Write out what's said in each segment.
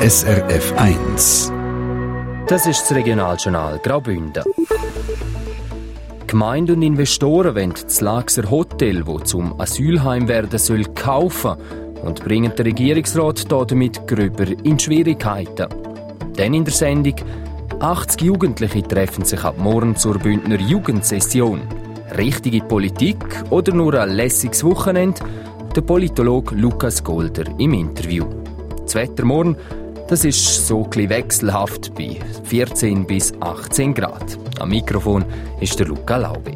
SRF 1. Das ist das Regionaljournal Graubünden. Gemeinden und Investoren wollen das Laxer Hotel, das zum Asylheim werden soll, kaufen und bringen den Regierungsrat damit gröber in Schwierigkeiten. Dann in der Sendung: 80 Jugendliche treffen sich ab morgen zur Bündner Jugendsession. Richtige Politik oder nur ein lässiges Wochenende? Der Politologe Lukas Golder im Interview. Das Wetter morgen, das ist so ein bisschen wechselhaft bei 14 bis 18 Grad. Am Mikrofon ist der Luca Laube.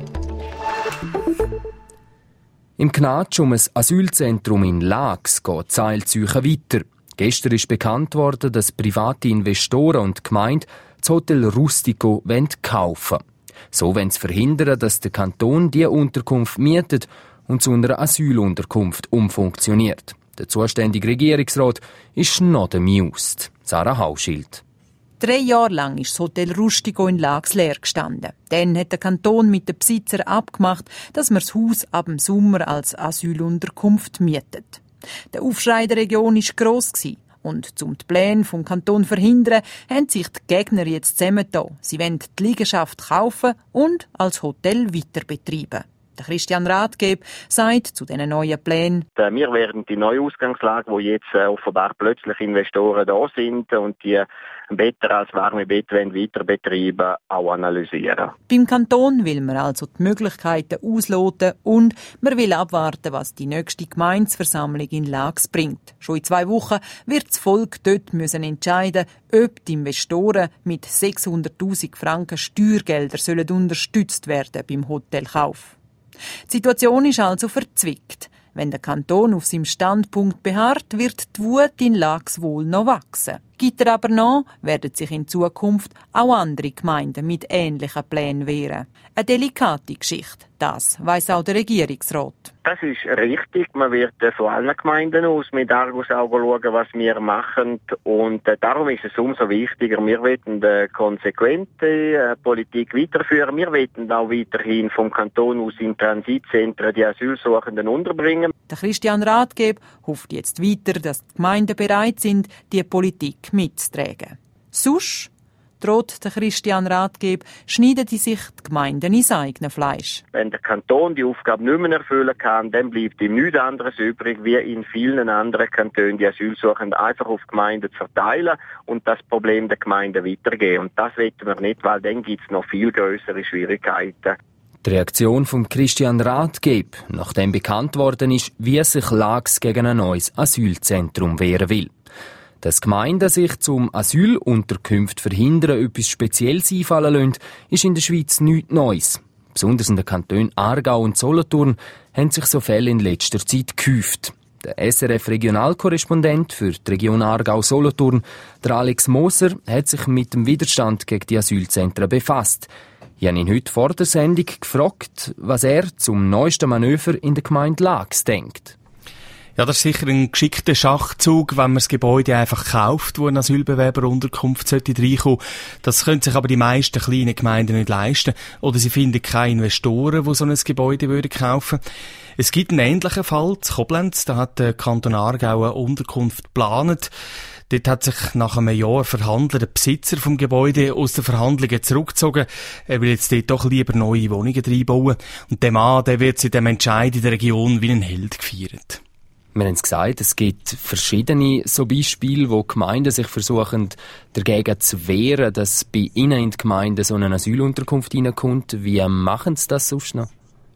Im Gnatsch um ein Asylzentrum in Laax geht die Eilzeuche weiter. Gestern ist bekannt worden, dass private Investoren und Gemeinde das Hotel Rustico kaufen wollen. So wollen sie verhindern, dass der Kanton diese Unterkunft mietet und zu einer Asylunterkunft umfunktioniert. Der zuständige Regierungsrat ist noch amused. Sarah Hauschild. 3 Jahre lang ist das Hotel Rustico in Laax leer gestanden. Dann hat der Kanton mit den Besitzern abgemacht, dass man das Haus ab dem Sommer als Asylunterkunft mietet. Der Aufschrei der Region war gross. Und um die Pläne vom Kanton zu verhindern, haben sich die Gegner jetzt zusammengetan. Sie wollen die Liegenschaft kaufen und als Hotel weiter betreiben. Der Christian Rathgeb sagt zu diesen neuen Plänen: Wir werden die neue Ausgangslage, wo jetzt offenbar plötzlich Investoren da sind und die Better als warme Bett weiter betreiben, auch analysieren. Beim Kanton will man also die Möglichkeiten ausloten und man will abwarten, was die nächste Gemeindeversammlung in Laax bringt. Schon in 2 Wochen wird das Volk dort müssen entscheiden, ob die Investoren mit 600'000 Franken Steuergelder sollen unterstützt werden beim Hotelkauf. Die Situation ist also verzwickt. Wenn der Kanton auf seinem Standpunkt beharrt, wird die Wut in Laax wohl noch wachsen. Gibt er aber noch, werden sich in Zukunft auch andere Gemeinden mit ähnlichen Plänen wehren. Eine delikate Geschichte, das weiss auch der Regierungsrat. Das ist richtig. Man wird von allen Gemeinden aus mit Argusaugen schauen, was wir machen. Und darum ist es umso wichtiger. Wir wollen eine konsequente Politik weiterführen. Wir wollen auch weiterhin vom Kanton aus in Transitzentren die Asylsuchenden unterbringen. Der Christian Rathgeb hofft jetzt weiter, dass die Gemeinden bereit sind, die Politik mitzutragen. Sonst, droht der Christian Rathgeb, schneiden die sich die Gemeinden ins eigene Fleisch. Wenn der Kanton die Aufgabe nicht mehr erfüllen kann, dann bleibt ihm nichts anderes übrig, wie in vielen anderen Kantonen die Asylsuchenden einfach auf die Gemeinden zu verteilen und das Problem der Gemeinden weitergeben. Und das wollen wir nicht, weil dann gibt es noch viel grössere Schwierigkeiten. Die Reaktion von Christian Rathgeb, nachdem bekannt worden ist, wie sich Laax gegen ein neues Asylzentrum wehren will. Dass Gemeinden sich zum Asylunterkünfte verhindern, etwas Spezielles einfallen lassen, ist in der Schweiz nichts Neues. Besonders in den Kantonen Aargau und Solothurn haben sich so Fälle in letzter Zeit gehäuft. Der SRF-Regionalkorrespondent für die Region Aargau-Solothurn, der Alex Moser, hat sich mit dem Widerstand gegen die Asylzentren befasst. Ich habe ihn heute vor der Sendung gefragt, was er zum neuesten Manöver in der Gemeinde Laax denkt. Ja, das ist sicher ein geschickter Schachzug, wenn man das Gebäude einfach kauft, wo eine Asylbewerberunterkunft reinkommen sollte. Das können sich aber die meisten kleinen Gemeinden nicht leisten. Oder sie finden keine Investoren, die so ein Gebäude kaufen würden. Es gibt einen ähnlichen Fall in Koblenz. Da hat der Kanton Aargau eine Unterkunft geplant. Dort hat sich nach einem Jahr Verhandler, der Besitzer vom Gebäude, aus den Verhandlungen zurückgezogen. Er will jetzt dort doch lieber neue Wohnungen reinbauen. Und der Mann, der wird seit dem Entscheid in der Region wie ein Held gefeiert. Wir haben es gesagt, es gibt verschiedene so Beispiele, wo Gemeinden sich versuchen, dagegen zu wehren, dass bei ihnen in die Gemeinde so eine Asylunterkunft reinkommt. Wie machen sie das sonst noch?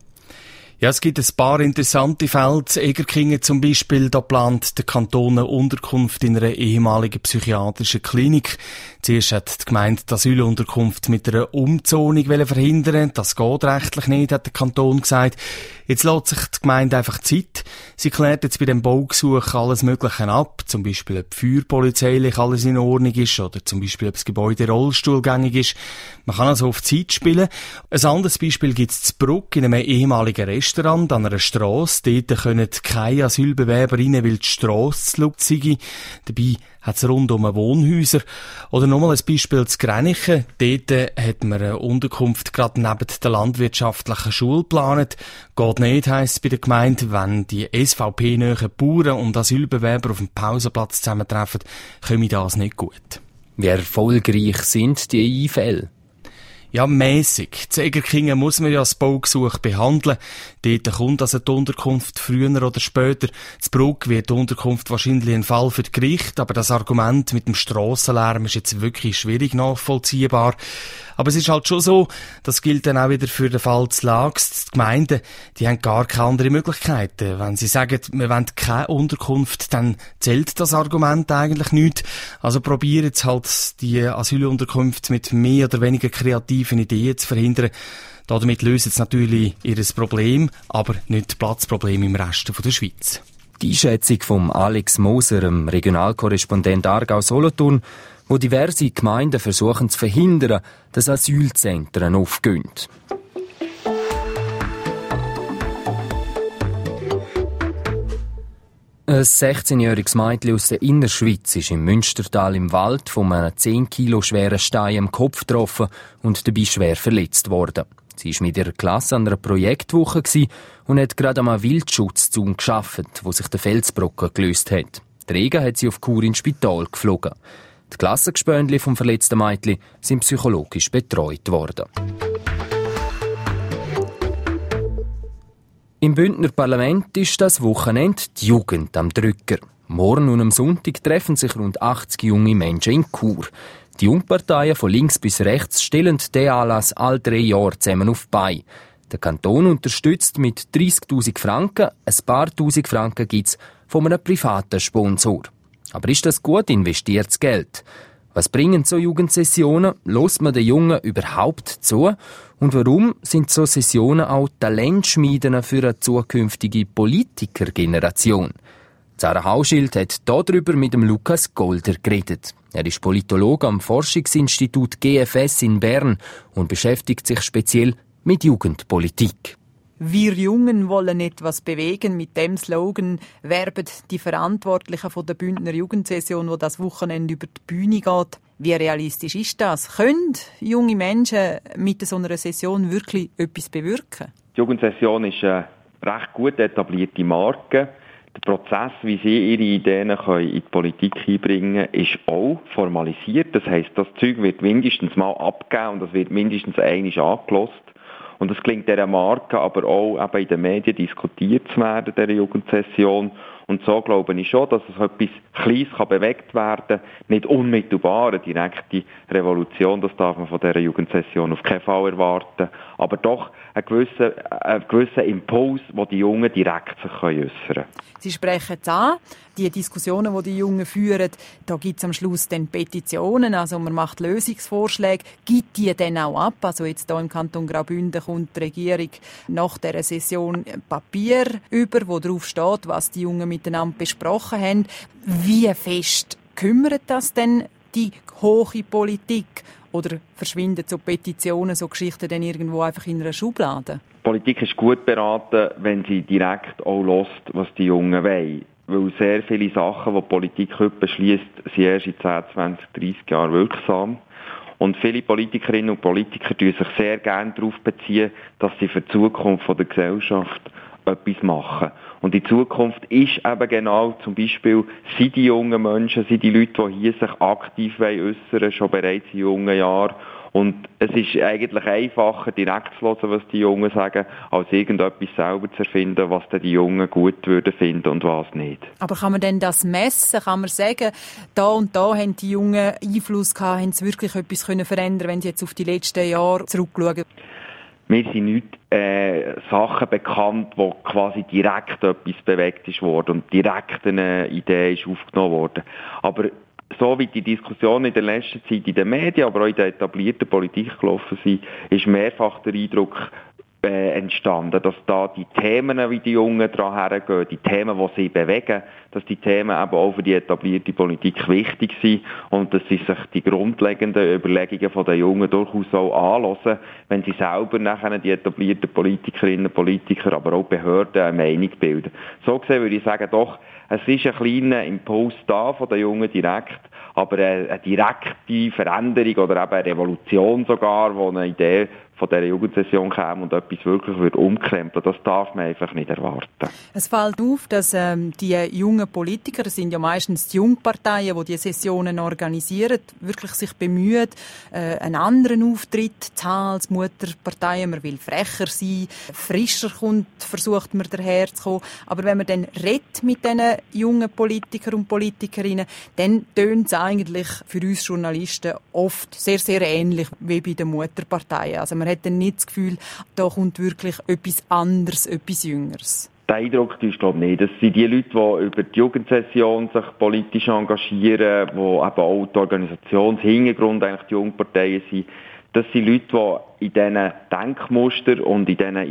Ja, es gibt ein paar interessante Fälle. In Egerkingen zum Beispiel, da plant der Kanton eine Unterkunft in einer ehemaligen psychiatrischen Klinik. Zuerst hat die Gemeinde die Asylunterkunft mit einer Umzonung verhindern. Das geht rechtlich nicht, hat der Kanton gesagt. Jetzt lässt sich die Gemeinde einfach Zeit. Sie klärt jetzt bei dem Baugesuch alles Mögliche ab. Zum Beispiel, ob feuerpolizeilich alles in Ordnung ist oder zum Beispiel, ob das Gebäude rollstuhlgängig ist. Man kann also auf Zeit spielen. Ein anderes Beispiel gibt es in Bruck in einem ehemaligen Restaurant. Westrand an einer Strasse. Dort können keine Asylbewerber rein, weil die Strasse zu laut sei. Dabei hat es rundum Wohnhäuser. Oder nochmal ein Beispiel zu Gränichen. Dort hat man eine Unterkunft gerade neben der landwirtschaftlichen Schule geplant. Geht nicht, heisst es bei der Gemeinde, wenn die SVP-nahen Bauern und Asylbewerber auf dem Pausenplatz zusammentreffen, komme das nicht gut. Wie erfolgreich sind die Einfälle? Ja, mässig. In Egerkingen muss man ja das Baugesuch behandeln. Dort kommt also die Unterkunft früher oder später. Zu Brugg wird die Unterkunft wahrscheinlich ein Fall für das Gericht, aber das Argument mit dem Strassenlärm ist jetzt wirklich schwierig nachvollziehbar. Aber es ist halt schon so, das gilt dann auch wieder für den Fall zu Laax. Die Gemeinden, die haben gar keine andere Möglichkeiten. Wenn sie sagen, wir wollen keine Unterkunft, dann zählt das Argument eigentlich nicht. Also probieren jetzt halt die Asylunterkünfte mit mehr oder weniger kreativen Ideen zu verhindern. Damit lösen sie natürlich ihr Problem, aber nicht das Platzproblem im Rest der Schweiz. Die Einschätzung von Alex Moser, dem Regionalkorrespondent Aargau-Solothurn, wo diverse Gemeinden versuchen zu verhindern, dass Asylzentren aufgehen. Ein 16-jähriges Mädchen aus der Innerschweiz ist im Münstertal im Wald von einem 10 Kilo schweren Stein am Kopf getroffen und dabei schwer verletzt worden. Sie war mit ihrer Klasse an einer Projektwoche und hat gerade am Wildschutzzaun gearbeitet, wo sich der Felsbrocken gelöst hat. Die Regen hat sie auf Chur ins Spital geflogen. Die Klassengespöndli vom verletzten Mädchen sind psychologisch betreut worden. Im Bündner Parlament ist das Wochenende die Jugend am Drücker. Morgen und am Sonntag treffen sich rund 80 junge Menschen in Chur. Die Jungparteien von links bis rechts stellen diesen Anlass alle 3 Jahre zusammen auf die Beine. Der Kanton unterstützt mit 30'000 Franken, ein paar Tausend Franken gibt es von einem privaten Sponsor. Aber ist das gut investiertes Geld? Was bringen so Jugendsessionen? Lässt man den Jungen überhaupt zu? Und warum sind so Sessionen auch Talentschmieden für eine zukünftige Politikergeneration? Sarah Hauschild hat darüber mit dem Lukas Golder geredet. Er ist Politologe am Forschungsinstitut GFS in Bern und beschäftigt sich speziell mit Jugendpolitik. Wir Jungen wollen etwas bewegen. Mit dem Slogan werben die Verantwortlichen von der Bündner Jugendsession, die das Wochenende über die Bühne geht. Wie realistisch ist das? Können junge Menschen mit so einer Session wirklich etwas bewirken? Die Jugendsession ist eine recht gut etablierte Marke. Der Prozess, wie sie ihre Ideen in die Politik einbringen können, ist auch formalisiert. Das heisst, das Zeug wird mindestens mal abgegeben und das wird mindestens einmal angehört. Und es gelingt dieser Marke aber auch eben in den Medien diskutiert zu werden, dieser Jugendsession. Und so glaube ich schon, dass es etwas Kleines bewegt werden kann. Nicht unmittelbar eine direkte Revolution, das darf man von dieser Jugendsession auf keinen Fall erwarten. Aber doch einen gewissen Impuls, den die Jungen direkt sich äußern können. Sie sprechen es an, die Diskussionen, die die Jungen führen, da gibt es am Schluss dann Petitionen, also man macht Lösungsvorschläge, gibt die dann auch ab? Also jetzt hier im Kanton Graubünden kommt die Regierung nach dieser Session Papier über, wo drauf steht, was die Jungen miteinander besprochen haben. Wie fest kümmert das denn die hohe Politik? Oder verschwinden so Petitionen, so Geschichten dann irgendwo einfach in einer Schublade? Die Politik ist gut beraten, wenn sie direkt auch hört, was die Jungen wollen. Weil sehr viele Sachen, die die Politik heute beschliesst, sind erst in 10, 20, 30 Jahren wirksam. Und viele Politikerinnen und Politiker beziehen sich sehr gerne darauf beziehen, dass sie für die Zukunft der Gesellschaft etwas machen. Und die Zukunft ist eben genau zum Beispiel, sind die jungen Menschen, sind die Leute, die hier sich aktiv äußern, schon bereits in jungen Jahren. Und es ist eigentlich einfacher, direkt zu hören, was die Jungen sagen, als irgendetwas selber zu erfinden, was dann die Jungen gut würden finden und was nicht. Aber kann man denn das messen? Kann man sagen, da und da haben die Jungen Einfluss gehabt, haben sie wirklich etwas verändern, wenn sie jetzt auf die letzten Jahre zurückschauen? Mir sind nicht Sachen bekannt, wo quasi direkt etwas bewegt ist worden und direkt eine Idee ist aufgenommen worden. Aber so wie die Diskussionen in der letzten Zeit in den Medien, aber auch in der etablierten Politik gelaufen sind, ist mehrfach der Eindruck entstanden, dass da die Themen, wie die Jungen daran hergehen, die Themen, die sie bewegen, dass die Themen eben auch für die etablierte Politik wichtig sind und dass sie sich die grundlegenden Überlegungen der Jungen durchaus auch anhören, wenn sie selber nachher die etablierten Politikerinnen und Politiker, aber auch Behörden eine Meinung bilden. So gesehen würde ich sagen, doch, es ist ein kleiner Impuls da von den Jungen direkt, aber eine direkte Veränderung oder eben eine Revolution sogar, wo eine Idee von dieser Jugendsession käme und etwas wirklich umkrempeln, das darf man einfach nicht erwarten. Es fällt auf, dass die jungen Politiker, das sind ja meistens die Jungparteien, die Sessionen organisieren, wirklich sich bemühen, einen anderen Auftritt zu haben als Mutterparteien. Man will frecher sein, frischer versucht man daherzukommen. Aber wenn man dann redet mit diesen jungen Politikern und Politikerinnen, dann tönt es eigentlich für uns Journalisten oft sehr, sehr ähnlich wie bei den Mutterparteien. Also man hat dann nicht das Gefühl, da kommt wirklich etwas anderes, etwas Jüngeres. Der Eindruck ist, glaube ich, nicht. Das sind die Leute, die über die Jugendsession sich politisch engagieren, die eben auch die Organisationshintergrund eigentlich die Jungparteien sind. Das sind Leute, die in diesen Denkmustern und in diesen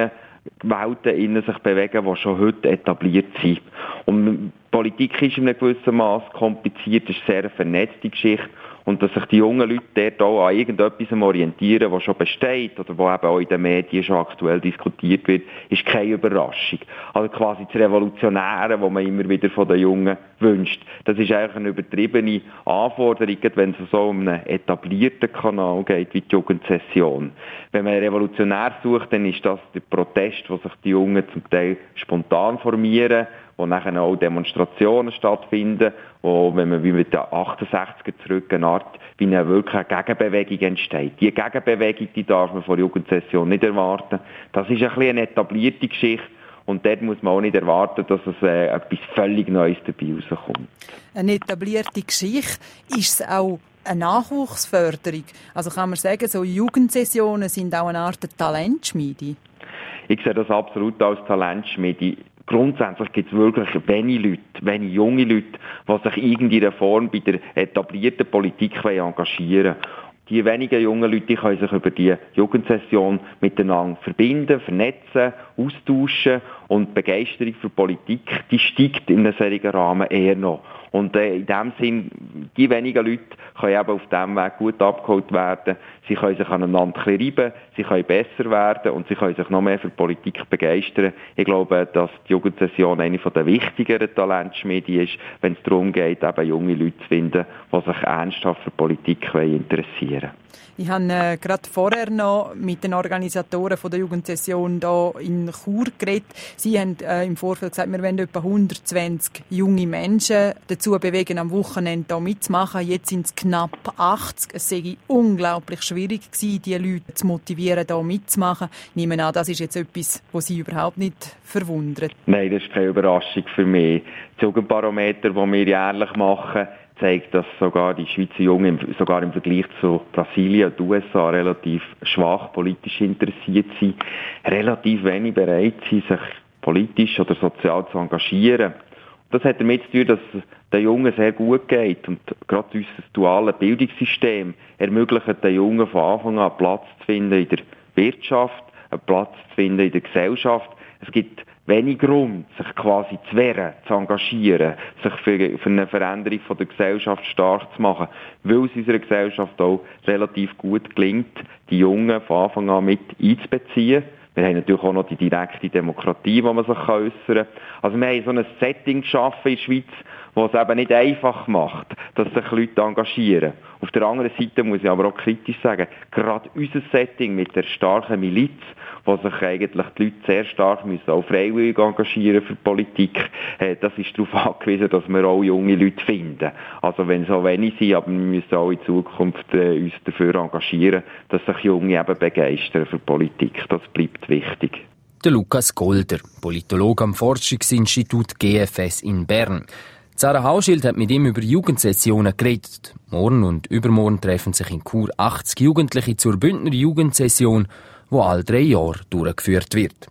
Ideenwelten sich bewegen, die schon heute etabliert sind. Und Politik ist in einem gewissen Maß kompliziert, ist eine sehr vernetzte Geschichte. Und dass sich die jungen Leute dort auch an irgendetwas orientieren, was schon besteht oder was eben auch in den Medien schon aktuell diskutiert wird, ist keine Überraschung. Also quasi das Revolutionäre, was man immer wieder von den Jungen wünscht. Das ist eigentlich eine übertriebene Anforderung, wenn es so um einen etablierten Kanal geht wie die Jugendsession. Wenn man einen Revolutionär sucht, dann ist das der Protest, wo sich die Jungen zum Teil spontan formieren, wo nachher auch Demonstrationen stattfinden, wo, wenn man wie mit den 68er zurück eine Art, wie eine wirklich eine Gegenbewegung entsteht. Die Gegenbewegung, die darf man vor der Jugendsession nicht erwarten. Das ist ein bisschen eine etablierte Geschichte und dort muss man auch nicht erwarten, dass es etwas völlig Neues dabei rauskommt. Eine etablierte Geschichte, ist es auch eine Nachwuchsförderung? Also kann man sagen, so Jugendsessionen sind auch eine Art Talentschmiede? Ich sehe das absolut als Talentschmiede. Grundsätzlich gibt es wirklich wenig junge Leute, die sich in irgendeiner Form bei der etablierten Politik engagieren wollen. Die wenigen jungen Leute können sich über die Jugendsession miteinander verbinden, vernetzen, austauschen und die Begeisterung für Politik, die steigt in einem solchen Rahmen eher noch. Und in dem Sinn, die wenigen Leute können eben auf diesem Weg gut abgeholt werden. Sie können sich aneinander reiben, sie können besser werden und sie können sich noch mehr für Politik begeistern. Ich glaube, dass die Jugendsession eine der wichtigeren Talentschmiede ist, wenn es darum geht, eben junge Leute zu finden, die sich ernsthaft für Politik interessieren. Ich habe gerade vorher noch mit den Organisatoren von der Jugendsession hier in Chur geredet. Sie haben im Vorfeld gesagt, wir wollen etwa 120 junge Menschen dazu bewegen, am Wochenende hier mitzumachen. Jetzt sind es knapp 80. Es sei unglaublich schwierig gewesen, die Leute zu motivieren, hier mitzumachen. Ich nehme an, das ist jetzt etwas, was Sie überhaupt nicht verwundert. Nein, das ist keine Überraschung für mich. Das Jugendbarometer, das wir jährlich machen, zeigt, dass sogar die Schweizer Jungen sogar im Vergleich zu Brasilien und den USA relativ schwach politisch interessiert sind, relativ wenig bereit sind, sich politisch oder sozial zu engagieren. Das hat damit zu tun, dass es den Jungen sehr gut geht und gerade unser duales Bildungssystem ermöglicht den Jungen von Anfang an Platz zu finden in der Wirtschaft, einen Platz zu finden in der Gesellschaft. Es gibt wenig Grund, sich quasi zu wehren, zu engagieren, sich für eine Veränderung von der Gesellschaft stark zu machen, weil es unserer Gesellschaft auch relativ gut gelingt, die Jungen von Anfang an mit einzubeziehen. Wir haben natürlich auch noch die direkte Demokratie, wo man sich äußern kann. Also wir haben so ein Setting geschaffen in der Schweiz, das es eben nicht einfach macht, dass sich Leute engagieren. Auf der anderen Seite muss ich aber auch kritisch sagen, gerade unser Setting mit der starken Miliz, wo sich eigentlich die Leute sehr stark müssen, auch freiwillig engagieren für Politik, das ist darauf angewiesen, dass wir auch junge Leute finden. Also wenn es auch wenig sind, aber wir müssen auch in Zukunft uns dafür engagieren, dass sich Junge eben begeistern für Politik. Das bleibt wichtig. Der Lukas Golder, Politologe am Forschungsinstitut GFS in Bern. Sarah Hauschild hat mit ihm über Jugendsessionen geredet. Morgen und übermorgen treffen sich in Chur 80 Jugendliche zur Bündner Jugendsession, die alle 3 Jahre durchgeführt wird.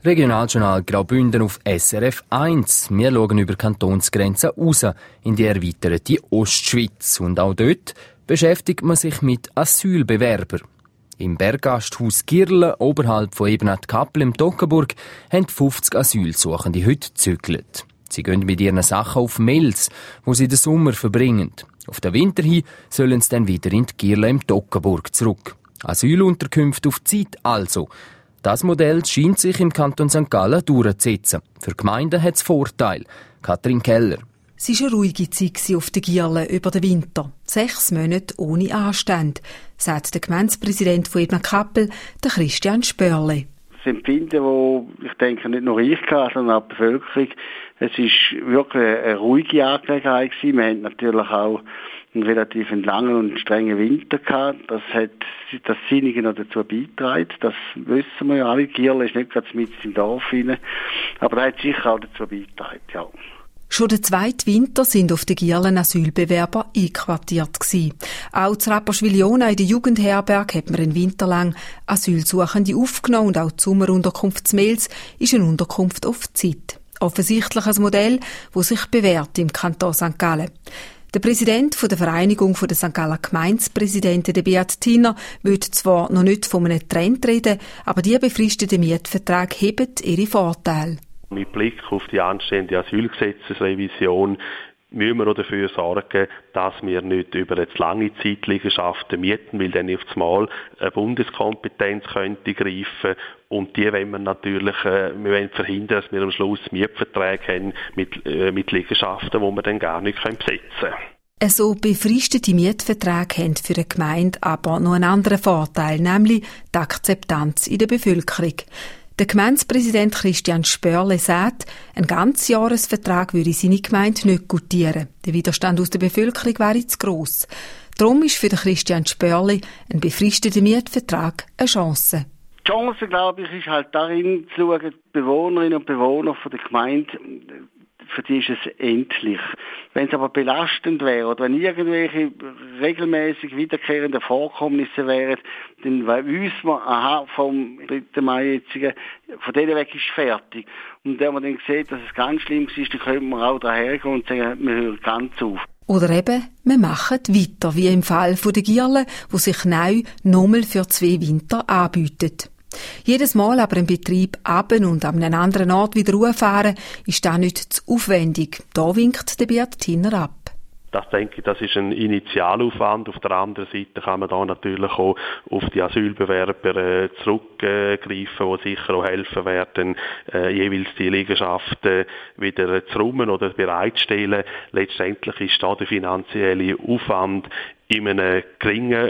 Regionaljournal Graubünden auf SRF 1. Wir schauen über Kantonsgrenzen raus in die erweiterte Ostschweiz. Und auch dort beschäftigt man sich mit Asylbewerbern. Im Berggasthaus Girle, oberhalb von Ebenat-Kappel im Toggenburg, haben 50 Asylsuchende heute gezügelt. Sie gehen mit ihren Sachen auf Mels, wo sie den Sommer verbringen. Auf den Winter hin sollen sie dann wieder in die Girle im Toggenburg zurück. Asylunterkünfte auf Zeit also. Das Modell scheint sich im Kanton St. Gallen durchzusetzen. Für die Gemeinden hat es Vorteile. Katrin Keller. Es war eine ruhige Zeit auf der Gierle über den Winter. 6 Monate ohne Anstand, sagt der Gemeindepräsident von Ebenat-Kappel, der Christian Spörle. Das Empfinden, das ich denke, nicht nur ich hatte, sondern auch die Bevölkerung, es war wirklich eine ruhige Angelegenheit gewesen. Wir hatten natürlich auch einen relativ langen und strengen Winter gehabt. Das hat das Sinnige noch dazu beigetragen. Das wissen wir ja alle. Gierle ist nicht gerade mitten im Dorf rein. Aber das hat sicher auch dazu beigetragen, ja. Schon den zweiten Winter sind auf der Gierle Asylbewerber einquartiert gewesen. Auch zu Rapperswil-Jona in der Jugendherberge hat man einen Winter lang Asylsuchende aufgenommen und auch die Sommerunterkunft Mels ist eine Unterkunft auf Zeit. Offensichtlich ein Modell, das sich bewährt im Kanton St. Gallen. Der Präsident der Vereinigung der St. Galler Gemeindepräsidenten, der Beat Thiner, will zwar noch nicht von einem Trend reden, aber die befristeten Mietverträge heben ihre Vorteile. Mit Blick auf die anstehende Asylgesetzesrevision müssen wir auch dafür sorgen, dass wir nicht über eine zu lange Zeit Liegenschaften mieten, weil dann auf einmal eine Bundeskompetenz könnte greifen. Und die wollen wir natürlich wir wollen verhindern, dass wir am Schluss Mietverträge haben mit Liegenschaften, die wir dann gar nicht besetzen können. So befristete Mietverträge haben für eine Gemeinde aber noch einen anderen Vorteil, nämlich die Akzeptanz in der Bevölkerung. Der Gemeindepräsident Christian Spörle sagt, ein Ganzjahresvertrag würde seine Gemeinde nicht gutieren. Der Widerstand aus der Bevölkerung wäre zu gross. Darum ist für den Christian Spörle ein befristeter Mietvertrag eine Chance. Die Chance, glaube ich, ist halt darin zu schauen, die Bewohnerinnen und Bewohner der Gemeinde, für die ist es endlich. Wenn es aber belastend wäre oder wenn irgendwelche regelmäßig wiederkehrenden Vorkommnisse wären, dann wissen wir, aha, vom 3. Mai jetzigen, von denen weg ist fertig. Und wenn man dann sieht, dass es ganz schlimm ist, dann könnte man auch dahergehen und sagen, wir hören ganz auf. Oder eben, wir machen weiter, wie im Fall der Gierle, wo sich neu nochmal für 2 Winter anbietet. Jedes Mal aber im Betrieb ab und an einem anderen Ort wieder hochfahren, ist das nicht zu aufwendig. Da winkt der Beat Thiner ab. Das denke ich, das ist ein Initialaufwand. Auf der anderen Seite kann man da natürlich auch auf die Asylbewerber zurückgreifen, die sicher auch helfen werden, jeweils die Liegenschaften wieder zu räumen oder bereitstellen. Letztendlich ist da der finanzielle Aufwand in einem geringen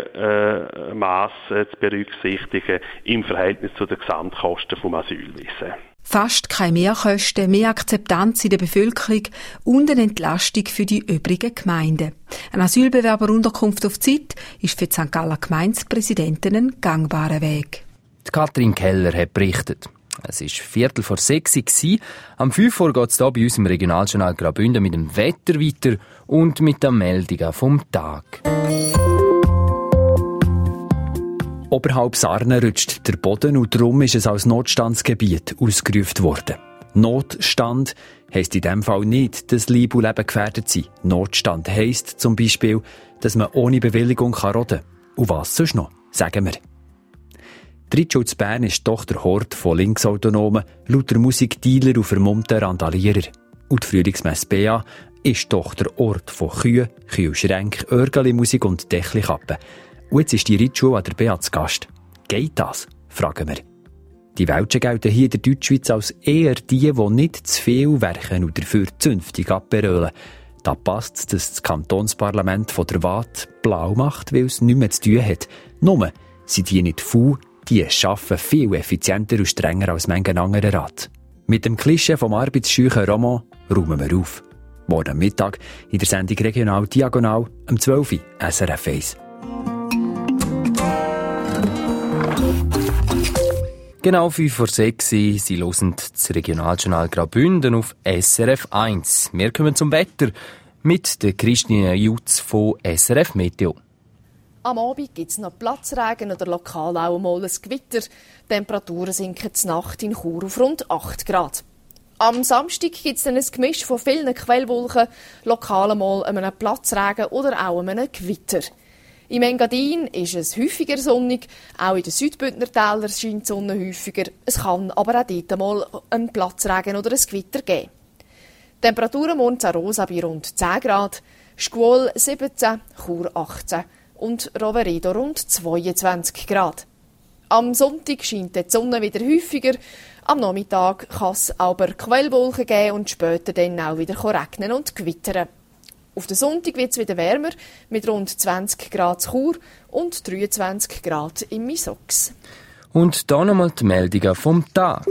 Maß zu berücksichtigen im Verhältnis zu den Gesamtkosten vom Asylwesen. Fast keine Mehrkosten, mehr Akzeptanz in der Bevölkerung und eine Entlastung für die übrigen Gemeinden. Eine Asylbewerberunterkunft auf Zeit ist für die St. Galler Gemeindepräsidenten ein gangbarer Weg. Die Katrin Keller hat berichtet. Es war 5:45. Am 5 Uhr geht es hier bei uns im Regionaljournal Graubünden mit dem Wetter weiter und mit den Meldungen vom Tag. Oberhalb Sarnen rutscht der Boden und darum ist es als Notstandsgebiet ausgerufen worden. Notstand heisst in diesem Fall nicht, dass Leib und Leben gefährdet sind. Notstand heisst zum Beispiel, dass man ohne Bewilligung roden kann. Und was sonst noch, sagen wir. Die Ritschutz Bern ist doch der Hort von Linksautonomen, lauter Musikdealer und vermummten Randalierer. Und die Frühlingsmesse BA ist doch der Ort von Kühen, Kühlschränken, Örgeli-Musik und Dächlikappen. Und jetzt ist die Ritschule an der BA zu Gast. Geht das? Fragen wir. Die Welschen gelten hier in der Deutschschweiz als eher die nicht zu viel werken und dafür zünftig abberölen. Da passt es, dass das Kantonsparlament von der Waadt blau macht, weil es nichts mehr zu tun hat. Nur sind die nicht faul, die arbeiten viel effizienter und strenger als manchen anderen Rat. Mit dem Klischee vom arbeitsscheuchen Roman räumen wir auf. Morgen Mittag in der Sendung Regional Diagonal um 12 Uhr SRF 1. Genau 5:06 Sie hören das Regionaljournal Graubünden auf SRF 1. Wir kommen zum Wetter mit der Christine Jutz von SRF Meteo. Am Abend gibt es noch Platzregen oder lokal auch mal ein Gewitter. Die Temperaturen sinken zur Nacht in Chur auf rund 8 Grad. Am Samstag gibt es dann ein Gemisch von vielen Quellwolken, lokal mal einem Platzregen oder auch einem Gewitter. Im Engadin ist es häufiger sonnig, auch in den Südbündner Tälern scheint die Sonne häufiger. Es kann aber auch dort mal einen Platzregen oder ein Gewitter geben. Die Temperaturen morgen in Rosa bei rund 10 Grad, Schkuol 17, Chur 18 und Roveredo rund 22 Grad. Am Sonntag scheint die Sonne wieder häufiger. Am Nachmittag kann es aber Quellwolken geben und später dann auch wieder regnen und gewittern. Auf den Sonntag wird es wieder wärmer, mit rund 20 Grad in Chur und 23 Grad im Misox. Und dann nochmal die Meldungen vom Tag.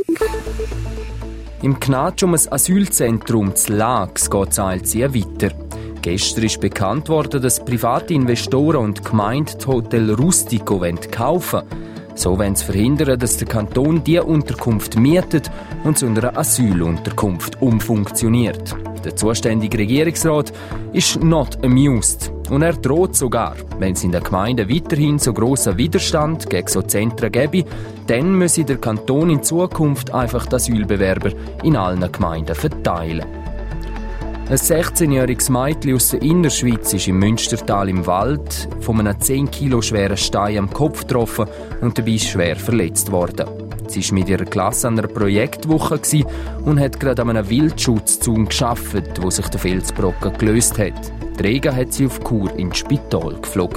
Im Gnatsch um ein Asylzentrum zu Laax geht es allziehen weiter. Gestern ist bekannt worden, dass private Investoren und die Gemeinde das Hotel Rustico kaufen wollen. So wollen sie verhindern, dass der Kanton diese Unterkunft mietet und zu einer Asylunterkunft umfunktioniert. Der zuständige Regierungsrat ist not amused und er droht sogar, wenn es in der Gemeinde weiterhin so grossen Widerstand gegen so Zentren gäbe, dann müsse der Kanton in Zukunft einfach die Asylbewerber in allen Gemeinden verteilen. Ein 16-jähriges Mädchen aus der Innerschweiz ist im Münstertal im Wald von einem 10 Kilo schweren Stein am Kopf getroffen und dabei schwer verletzt worden. Sie war mit ihrer Klasse an einer Projektwoche und hat gerade an einem Wildschutzzaun gearbeitet, wo sich der Felsbrocken gelöst hat. Träger hat sie auf Chur ins Spital geflogen.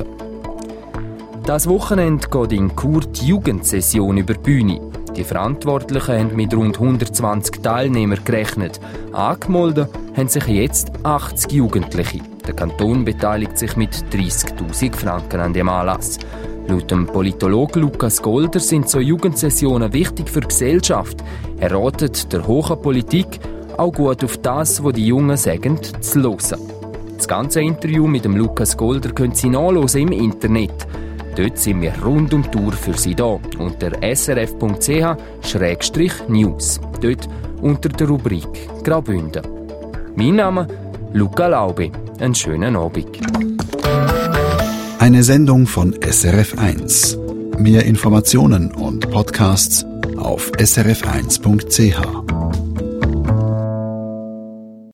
Das Wochenende geht in Chur die Jugendsession über die Bühne. Die Verantwortlichen haben mit rund 120 Teilnehmern gerechnet. Angemeldet haben sich jetzt 80 Jugendliche. Der Kanton beteiligt sich mit 30'000 Franken an dem Anlass. Laut dem Politologen Lukas Golder sind so Jugendsessionen wichtig für die Gesellschaft. Er ratet der hohen Politik auch gut auf das, was die Jungen sagen, zu hören. Das ganze Interview mit dem Lukas Golder können Sie nachhören im Internet. Dort sind wir rund um die Tour für Sie da, unter srf.ch/news. Dort unter der Rubrik Graubünden. Mein Name Luca Laube. Einen schönen Abend. Eine Sendung von SRF1. Mehr Informationen und Podcasts auf srf1.ch.